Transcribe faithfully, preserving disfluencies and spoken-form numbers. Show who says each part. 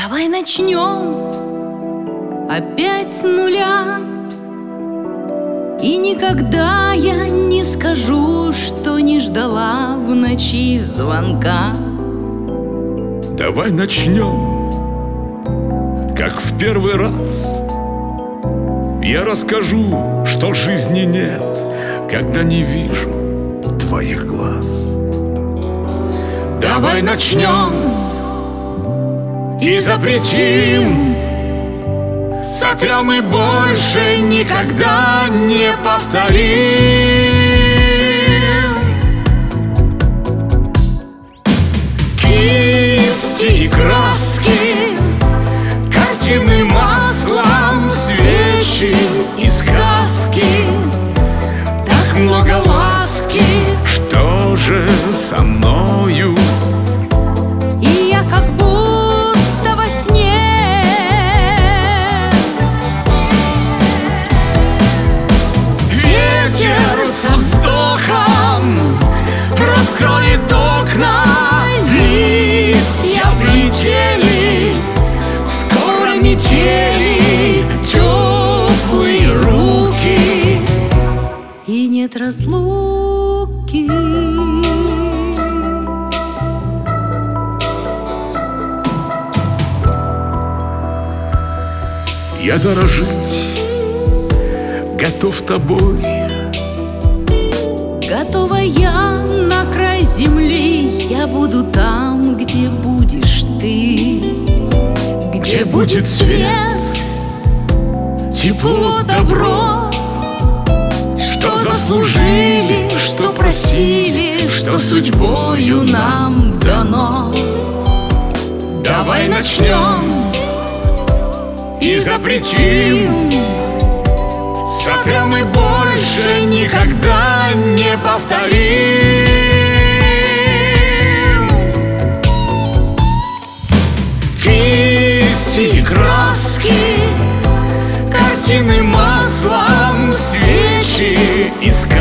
Speaker 1: Давай начнем опять с нуля, и никогда я не скажу, что не ждала в ночи звонка.
Speaker 2: Давай начнем, как в первый раз. Я расскажу, что жизни нет, когда не вижу твоих глаз.
Speaker 1: Давай начнем и запретим, сотрем и больше никогда не повторим. Кисти и краски, картины маслом, свечи и сказки. Так много ласки,
Speaker 2: Что же со мною?
Speaker 1: и я как будто во сне. Ветер со вздохом раскроет окна, листья влетели, скоро метели, теплые руки, и нет разлуки.
Speaker 2: Я дорожить готов тобой.
Speaker 1: Готова я на край земли, я буду там, где будешь ты, где будет свет,
Speaker 2: Тепло,
Speaker 1: добро, что заслужили, что просили, что судьбою нам дано. Давай начнем и запретим, сотрем и больше никогда не повторим. Кисти и краски, картины маслом, свечи и сказки.